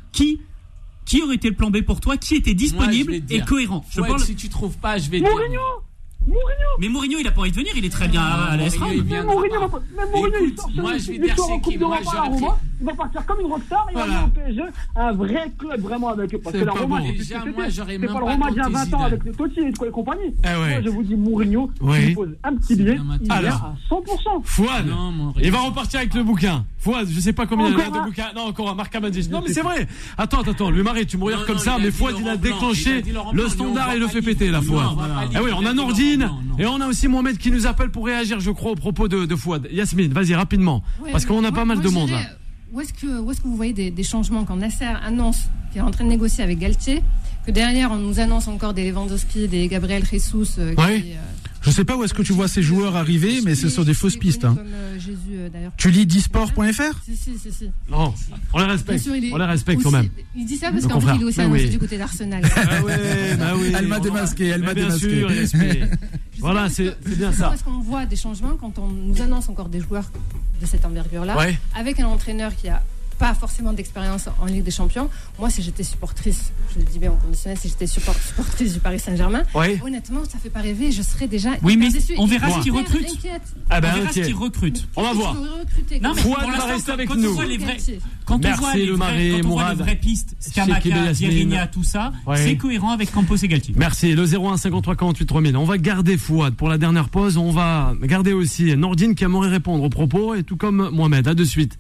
qui aurait été le plan B pour toi? Qui était disponible et cohérent? Si tu trouves pas, je vais dire. Mais Mourinho, il a pas envie de venir, il est très bien à l'AS Rome. Même Mourinho, moi je vais dire c'est qui. Il va partir comme une rockstar, il va aller au PSG, un vrai club vraiment avec eux. Parce que la Roma, c'est pas le Roma d'il y a 20 ans avec le Totti et compagnie. Moi je vous dis Mourinho, il pose un petit billet, il est à 100%. Fouad, il va repartir avec le bouquin. Fouad, je sais pas combien il y a de bouquins. Non, encore un Marc Camadis. Non mais c'est vrai. Attends, lui Marie, tu me regardes comme ça, mais Fouad il a déclenché le standard et le fait péter la Fouad. Ah oui, on a Nordine et on a aussi Mohamed qui nous appelle pour réagir, je crois, au propos de Fouad. Yasmine, vas-y rapidement, parce qu'on a pas mal de monde là. Où est-ce que vous voyez des changements quand Nasser annonce qu'il est en train de négocier avec Galtier, que derrière on nous annonce encore des Lewandowski, des Gabriel Jesus Je sais pas où est-ce que tu vois ces joueurs arriver, mais ce sont des fausses pistes. Comme Jésus, d'ailleurs. Tu lis disport.fr? Si. Non, on les respecte. Sûr, on les respecte quand même. Il dit ça parce qu'en fait, il est aussi annoncé du côté d'Arsenal. Oui. Elle m'a démasqué. Bien sûr, voilà, c'est bien ça. Parce qu'on voit des changements quand on nous annonce encore des joueurs de cette envergure-là, avec un entraîneur qui a pas forcément d'expérience en Ligue des Champions. Moi, si j'étais supportrice, je le dis bien au conditionnel, si j'étais supportrice du Paris Saint-Germain, honnêtement, ça fait pas rêver. Je serais déjà. Oui, mais on verra ce qu'il recrute. On verra ce qu'il recrute. On va voir. Fouad va rester avec nous. Quand on voit les vraies pistes, Scamacca, Vierinia, tout ça, c'est cohérent avec Campos et Galtier. Merci. Le 01 53 48 3000. On va garder Fouad pour la dernière pause. On va garder aussi Nordine qui aimerait répondre aux propos, et tout comme Mohamed. À de suite.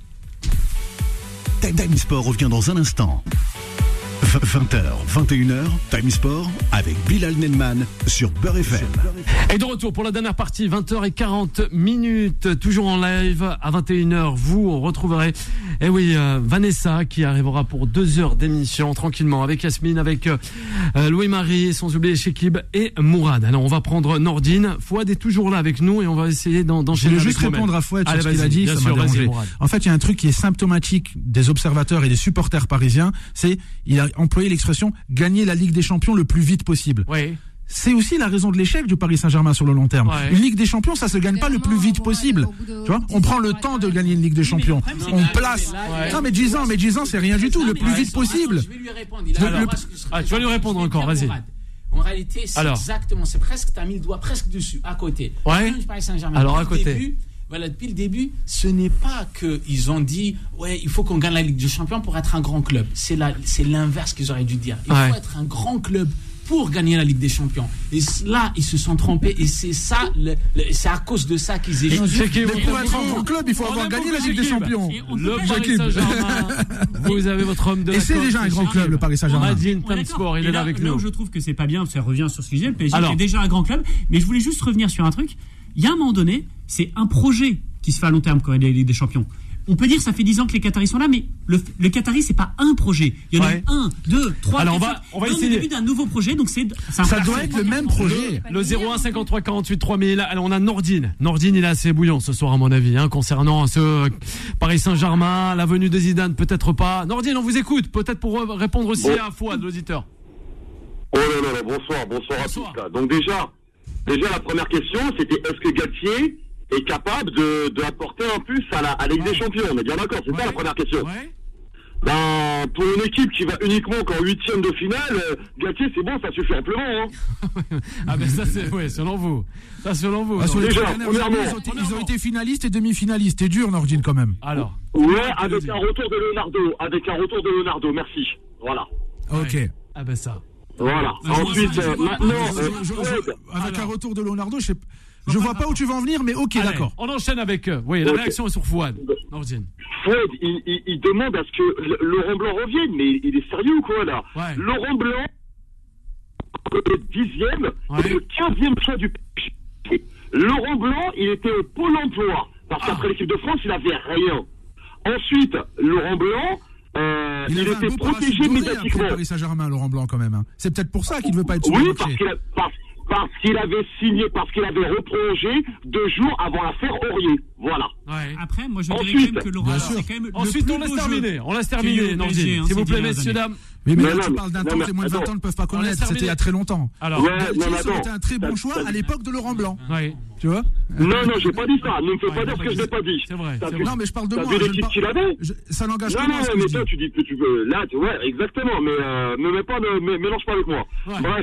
Time Sport revient dans un instant. 20h, 21h, Time Sport avec Bilal Nenman sur Beurre FM. Et de retour pour la dernière partie, 20h40, toujours en live. À 21h, vous retrouverez Vanessa qui arrivera pour 2 heures d'émission tranquillement avec Yasmine, avec Louis-Marie, sans oublier Chekib et Mourad. Alors on va prendre Nordine. Fouad est toujours là avec nous et on va essayer d'enchaîner. Je vais juste répondre à Fouad sur ce qu'il a dit, ça m'a dérangé. En fait, il y a un truc qui est symptomatique des observateurs et des supporters parisiens, c'est il a employé l'expression gagner la Ligue des Champions le plus vite possible. C'est aussi la raison de l'échec du Paris Saint-Germain sur le long terme. Une Ligue des Champions, ça se gagne pas le plus vite possible. Tu vois, on prend le temps de gagner une Ligue des Champions. On place. Non, mais 10 ans, c'est rien du tout. Le plus vite possible. Je vais lui répondre. Tu vas lui répondre encore, vas-y. En réalité, c'est presque, t'as mis le doigt presque dessus, à côté. Paris Saint-Germain. Alors, à côté. Depuis le début, ce n'est pas qu'ils ont dit il faut qu'on gagne la Ligue des Champions pour être un grand club. C'est l'inverse qu'ils auraient dû dire. Il faut être un grand club pour gagner la Ligue des Champions. Et là, ils se sont trompés et c'est ça, c'est à cause de ça qu'ils échouent. Mais pour être un grand club, il faut avoir gagné la Ligue des Champions. Le Paris Saint-Germain, vous avez votre homme de la. Et c'est déjà un grand club, le Paris Saint-Germain. Radine Tamsport, il est là avec nous. Là où je trouve que c'est pas bien, ça revient sur ce sujet, le PSG est déjà un grand club, mais je voulais juste revenir sur un truc. Il y a un moment donné, c'est un projet qui se fait à long terme quand il y a la Ligue des Champions. On peut dire que ça fait 10 ans que les Qataris sont là, mais le Qatari, c'est pas un projet. Il y en a 1, 2, 3, 4, 5. On va essayer. On est au début d'un nouveau projet, donc ça doit être le même projet. Le 01 53 48 3000. Alors on a Nordine. Nordine, il est assez bouillant ce soir, à mon avis, concernant ce Paris Saint-Germain, la venue de Zidane, peut-être pas. Nordine, on vous écoute, peut-être pour répondre aussi à Fouad, l'auditeur. Oh là, bonsoir à tous. Là. Donc déjà, la première question, c'était est-ce que Galtier est capable de apporter un plus à la Ligue des Champions? On est bien d'accord, c'est ça la première question. Ben, pour une équipe qui va uniquement qu'en 8e de finale, Galtier, c'est bon, ça suffit amplement. Ah ben ça c'est selon vous. Ça selon vous. Sur les ils ont été finalistes et demi-finalistes. C'est dur, Nordine, quand même. Alors. Ouais, avec un retour de Leonardo. Merci. Voilà. Ok. Ah ben ça. Voilà. Ensuite, maintenant, avec un retour de Leonardo, je vois pas où tu vas en venir, mais ok, allez, d'accord. On enchaîne avec la réaction est sur Fouad. Nordine. Fouad, il demande à ce que Laurent Blanc revienne, mais il est sérieux ou quoi là? Laurent Blanc, le 10e et le 15e choix du PSG. Laurent Blanc, il était au Pôle emploi, parce qu'après l'équipe de France, il n'avait rien. Ensuite, Laurent Blanc, il était protégé médiatiquement. Paris Saint-Germain, Laurent Blanc, quand même. C'est peut-être pour ça qu'il ne veut pas être sur le marché. Parce qu'il avait signé, parce qu'il avait reprolongé 2 jours avant l'affaire Aurier. Voilà. Après, moi je dirais quand même que Laurent, c'est quand même. Ensuite, on laisse terminer, Nordine. S'il vous plaît, messieurs, dames. Mais là, tu parles d'un temps que les moins de 20 ans ne peuvent pas connaître. C'était il y a très longtemps. Alors, c'était un très bon choix à l'époque de Laurent Blanc. Tu vois? Non, j'ai pas dit ça. Ne me fais pas dire ce que je n'ai pas dit. C'est vrai. Non, mais je parle de moi. T'as vu l'équipe qu'il avait? Ça n'engage que moi. Non, mais toi, tu dis que tu veux. Là, ouais, exactement. Mais ne mets pas, mélange pas avec moi. Bref.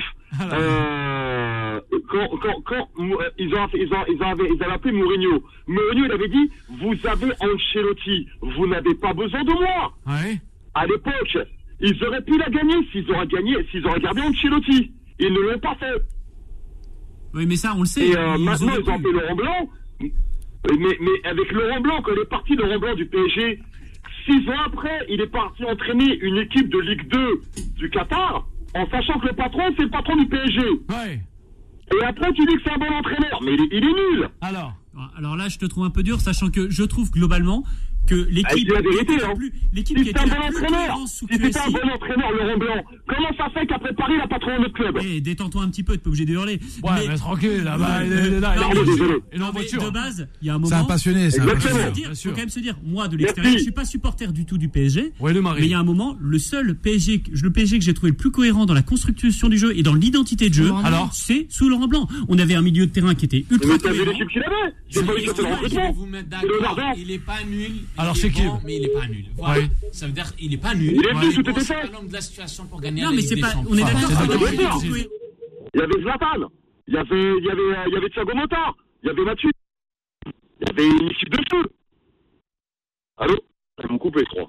Quand ils avaient appelé Mourinho, il avait dit, vous avez Ancelotti, vous n'avez pas besoin de moi. À l'époque, ils auraient pu la gagner s'ils auraient gardé Ancelotti. Ils ne l'ont pas fait. Oui, mais ça, on le sait. Et maintenant, ils ont appelé Laurent Blanc. Mais avec Laurent Blanc, quand il est parti, Laurent Blanc du PSG, 6 ans après, il est parti entraîner une équipe de Ligue 2 du Qatar, en sachant que le patron, c'est le patron du PSG. Et après, tu dis que c'est un bon entraîneur, mais il est nul. Alors là, je te trouve un peu dur, sachant que je trouve globalement que l'équipe l'équipe qui était un bon entraîneur. Si c'était un bon entraîneur, Laurent Blanc, comment ça fait qu'après Paris, il n'a pas trouvé notre club? Détends-toi un petit peu, t'es pas obligé de hurler. Mais tranquille, là-bas, il est là. Il est en voiture. De base, il y a un moment. C'est un passionné, c'est un passionné. Il faut quand même se dire, moi, de l'extérieur, je suis pas supporter du tout du PSG. Mais il y a un moment, le PSG que j'ai trouvé le plus cohérent dans la construction du jeu et dans l'identité de jeu, c'est sous Laurent Blanc. On avait un milieu de terrain qui était ultra cohérent. Mais t'as vu l'équipe qu'il avait? C'est pas lui qui a fait le recrutement. Vous mettre d'accord, il est pas nul. Alors c'est qui? Mais il est pas nul. Voilà. Ça veut dire qu'il est pas nul. Il est venu, tout était fait. De la situation pour gagner. Non, mais c'est pas. On est d'accord. Il y avait Zlatan. Il y avait Thiago Motta. Il y avait Mathieu. Il y avait une équipe de feu. Allô? Ils m'ont coupé, 3.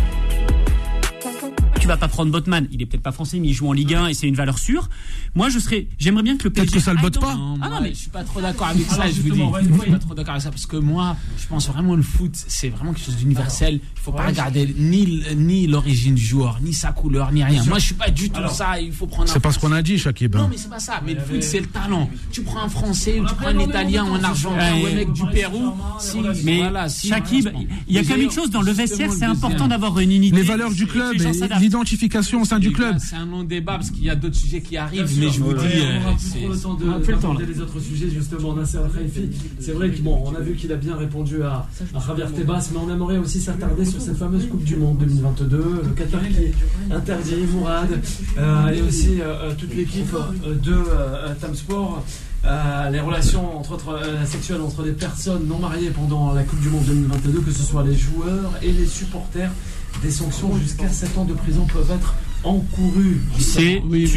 Tu vas pas prendre Botman, il est peut-être pas français, mais il joue en Ligue 1 et c'est une valeur sûre. Moi, j'aimerais bien que le PSG. Peut-être que ça le botte pas. Non, mais je suis pas trop d'accord avec ça, je vous dis. Je suis pas trop d'accord avec ça parce que moi, je pense vraiment le foot, c'est vraiment quelque chose d'universel. Il faut pas regarder ni l'origine du joueur, ni sa couleur, ni rien. Moi, je suis pas du tout ça. Il faut prendre. C'est pas ce qu'on a dit, Shakib. Non, mais c'est pas ça. Mais le foot, c'est le talent. Tu prends un Français, ou tu prends un Italien ou un Argentin ou un mec du Pérou. Mais Shakib, il y a quand même une chose dans le vestiaire, c'est important d'avoir une unité. Les valeurs du club, l'identification au sein du club. C'est un long débat parce qu'il y a d'autres sujets qui arrivent, mais je vous dis. On a le temps d'aborder les autres sujets, justement. Nasser Al-Khelaifi, c'est vrai qu'on a vu qu'il a bien répondu à Javier Tebas, mais on aimerait aussi s'attarder sur cette fameuse Coupe du Monde 2022, le Qatar qui interdit Mourad et aussi toute l'équipe de Tamsport. Les relations sexuelles entre des personnes non mariées pendant la Coupe du Monde 2022, que ce soit les joueurs et les supporters. Des sanctions jusqu'à 7 ans de prison peuvent être encouru. C'est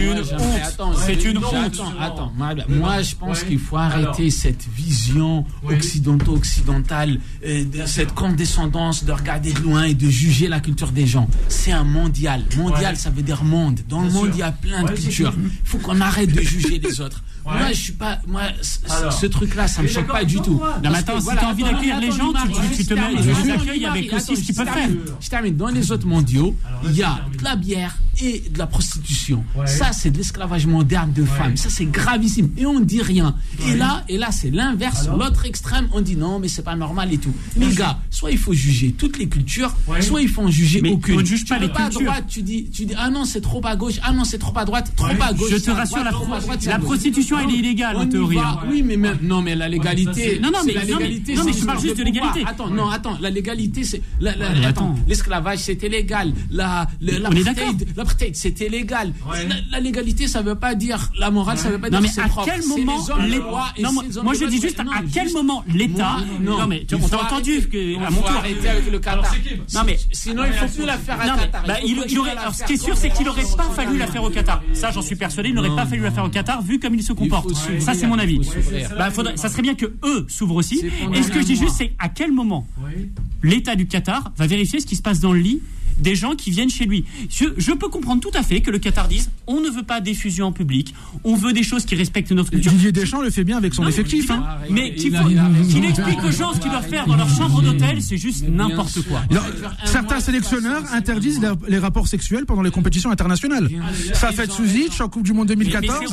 une honte. Attends. Moi, je pense qu'il faut arrêter cette vision occidentale, cette condescendance de regarder de loin et de juger la culture des gens. C'est un mondial. Mondial, ça veut dire monde. Dans le monde, il y a plein de cultures. Il faut qu'on arrête de juger les autres. Moi, je suis pas. Ce truc-là, ça me choque pas du tout. Non, mais attends, si tu as envie d'accueillir les gens, tu te mets les accueils avec aussi ce qu'ils peuvent faire. Je termine. Dans les autres mondiaux, il y a de la bière et de la prostitution. Ça, c'est de l'esclavage moderne de femmes. Ça, c'est gravissime. Et on dit rien. Et là, c'est l'inverse. L'autre extrême, on dit non, mais c'est pas normal et tout. Les gars, soit il faut juger toutes les cultures, soit il faut en juger aucune. On ne juge pas les cultures. À droite, tu dis ah non, c'est trop à gauche. Ah non, c'est trop à droite. Trop à gauche. Je te rassure, la prostitution, elle est illégale en théorie. Oui, mais la légalité. Non, mais je parle juste de l'égalité. Attends, la légalité, c'est. L'esclavage, c'était légal. L'apartheid, c'était légal. La légalité, ça veut pas dire. La morale, ça veut pas dire que c'est propre. À quel moment moi je dis juste à quel moment l'État. Non, mais on t'a entendu à mon tour. Arrêter avec le Qatar. Non, mais sinon, il faut plus la faire à Qatar. Alors, ce qui est sûr, c'est qu'il n'aurait pas fallu la faire au Qatar. Ça, j'en suis persuadé, il n'aurait pas fallu la faire au Qatar, vu comme il se comporte. Ça, c'est mon avis. Ça serait bien que eux s'ouvrent aussi. Et ce que je dis juste, c'est à quel moment l'État du Qatar va vérifier ce qui se passe dans le lit des gens qui viennent chez lui. Je peux comprendre tout à fait que le Qatar dise on ne veut pas d'effusion en public, on veut des choses qui respectent notre culture. Didier Deschamps le fait bien avec son effectif. Mais qu'il explique aux gens ce qu'ils doivent faire dans leur chambre d'hôtel, c'est juste n'importe quoi. Certains sélectionneurs interdisent les rapports sexuels pendant les compétitions internationales. Safet Suzic, en Coupe du Monde 2014,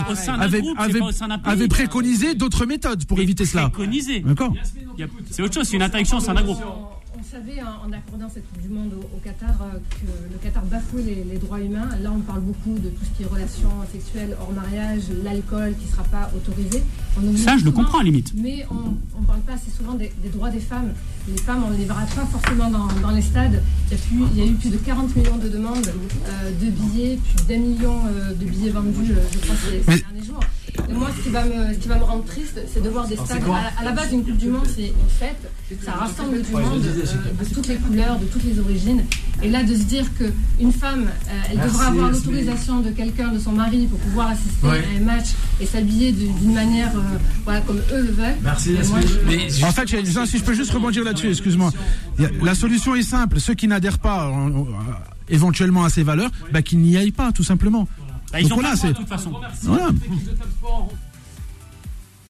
avait préconisé d'autres méthodes pour éviter cela. Préconisé. D'accord. C'est autre chose, c'est une interdiction au sein d'un groupe. On savait, en accordant cette Coupe du Monde au Qatar, que le Qatar bafouait les droits humains. Là, on parle beaucoup de tout ce qui est relations sexuelles hors mariage, l'alcool qui ne sera pas autorisé. Ça, je le comprends à la limite. Mais on ne parle pas assez souvent des droits des femmes. Les femmes, on ne les verra pas forcément dans les stades. Il y a eu plus de 40 millions de demandes de billets, plus d'1 million de billets vendus, je crois, ces derniers jours. Et moi, ce qui va me rendre triste, c'est de voir des stades. À la base, une Coupe du Monde, c'est une fête. Ça rassemble du monde de toutes les couleurs, de toutes les origines. Et là, de se dire qu'une femme, elle devra avoir l'autorisation de quelqu'un, de son mari, pour pouvoir assister à un match et s'habiller d'une manière comme eux le veulent. Merci, en fait, si je peux juste rebondir là-dessus, excuse-moi. La solution est simple. Ceux qui n'adhèrent pas éventuellement à ces valeurs, qu'ils n'y aillent pas, tout simplement. Ils ont pas le droit, de toute façon. Voilà.